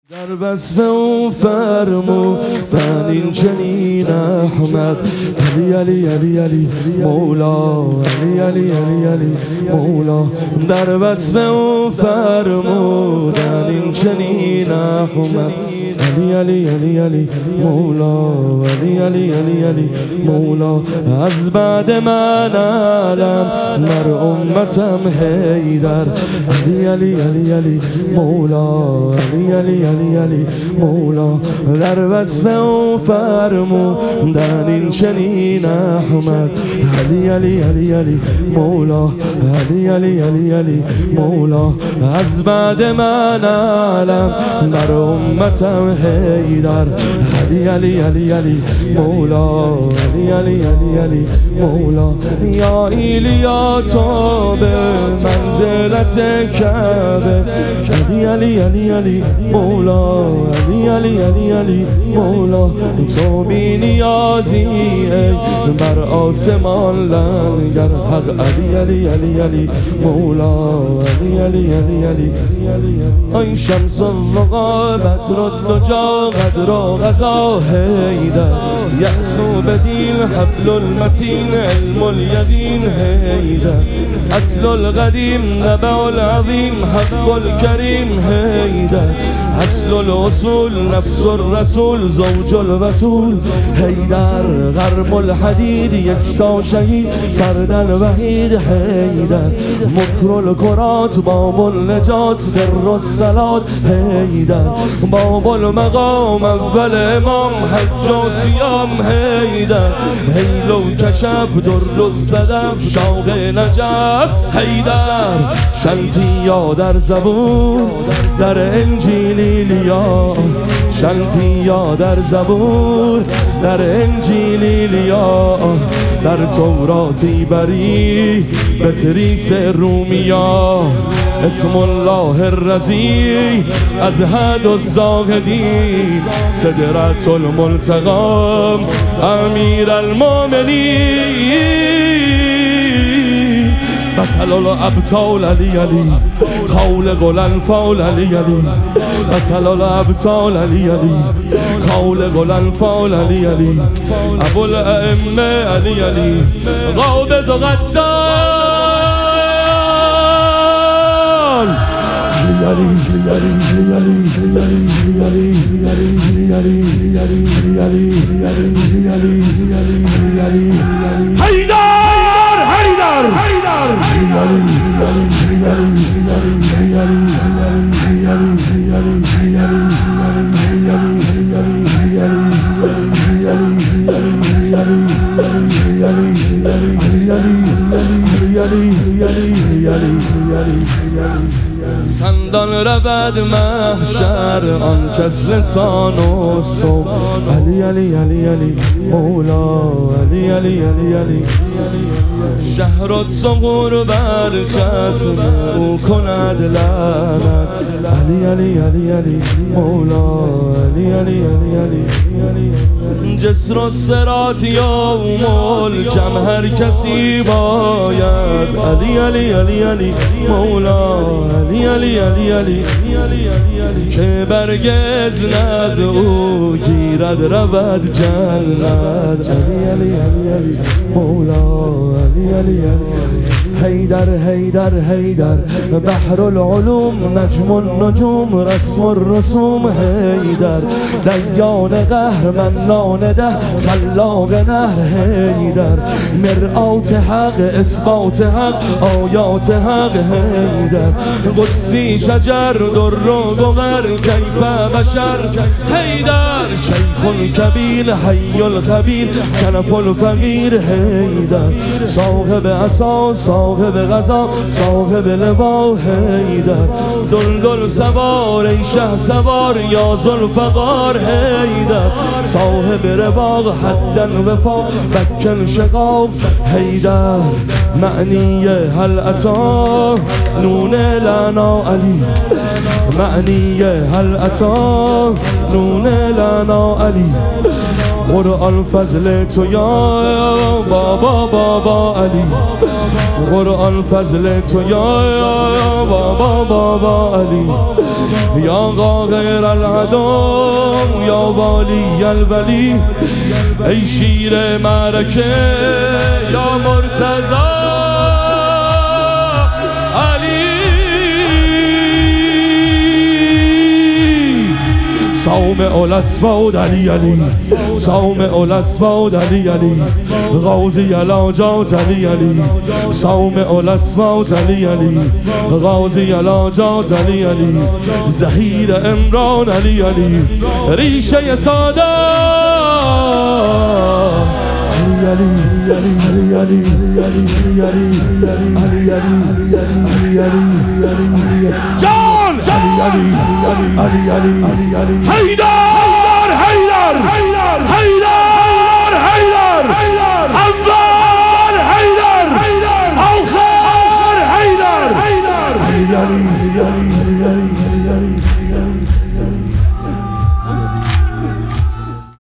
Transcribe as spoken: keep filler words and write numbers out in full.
در وصف او فرمودن این چنین احمد علی علی علی علی مولا علی علی علی علی مولا در وصف او فرمودن این چنین احمد علی علی علی علی مولا علی علی علی علی مولا از بعد من علم مر امتم حیدر علی علی علی علی مولا علی علی علی علی مولا در وصف او فرمودن این چنین احمد علی علی علی علی مولا علی علی علی علی مولا از بعد من علم مر امتم حیدر علی علی علی علی مولا علی علی علی علی مولا یا ایلیا تو به منزلت کعبه علی علی علی علی مولا علی علی علی علی مولا تو بی نیازی ای بر آسمان لنگر حق علی علی علی علی مولا علی علی علی علی ای شمس الوقا بدر الدجا قدر و غزا حیدر یأسو بدین حبل المتین علم الیقین حیدر اصل القدیم نبع العظیم حق الکریم حیدر اصل الاصول نفس الرسول زوج البتول حیدر غرم الحدید یکتا شهید فردن وحید حیدر مکر الکرات باب النجات سر الصلات حیدر باب المقام اول امام حج و سیام حیدر حیل و کشف در الصدف شوق نجف حیدر شنتیا در زبور در انجیلیا شنتیا در زبور در انجیلیا در توراتی بری به تریس رومیا اسم الله الرضی از حد الزاهدی سدرت الملتقى امیر المؤمنین بطل الابطال علی علی خالق الانفال علی علی بطل الابطال علی علی خالق الانفال علی علی ابو الائمه علی علی قابض و غطال علی علی علی علی علی علی علی حیدر حیدر حیدر خندان رود محشر آن کس لسان و صوم علی علی علی علی مولا علی علی علی علی شهر الصغور بر خصم او کند لعنت علی علی علی علی مولا علی علی علی علی جسر الصراط یوم الجم هر کسی باید علی علی علی علی مولا علی علی علی علی که برگز نز او گیرد رود جنت علی علی علی علی مولا علی علی علی حیدر حیدر حیدر بحر العلوم نجم النجوم رسم الرسوم حیدر دیان قهر منان ده خلاق نهر حیدر مرآت حق اثبات حق آیات حق حیدر قدسی شجر در و گوهر کیف بشر حیدر شیخ کبیر حی الخبیر کنف الفقیر حیدر صاحب عصا صاحب غذا صاحب لوا حیدر دلدل سوار ای شه سوار یا ذوالفقار حیدر صاحب رواق حدن وفاق بکن شقاق حیدر معنی هل اتا نون لنا علی معنی هل اتا نون لنا علی قرآن فضل تو یا بابا بابا علی قرآن فضل تو یا بابا بابا علی یا غیر العدم یا والی الولی ای شیر معرکه یا مرتضی علی صومع الاسود علی علی صومع الاسود علی علی غازی علاجات علی علی صومع الاسود علی علی غازی علاجات علی علی زهیر عمران علی علی ریشه ساده علی علی علی علی علی علی علی علی جان علی علی علی علی علی حیدر حیدر حیدر حیدر اول حیدر آخر حیدر علی علی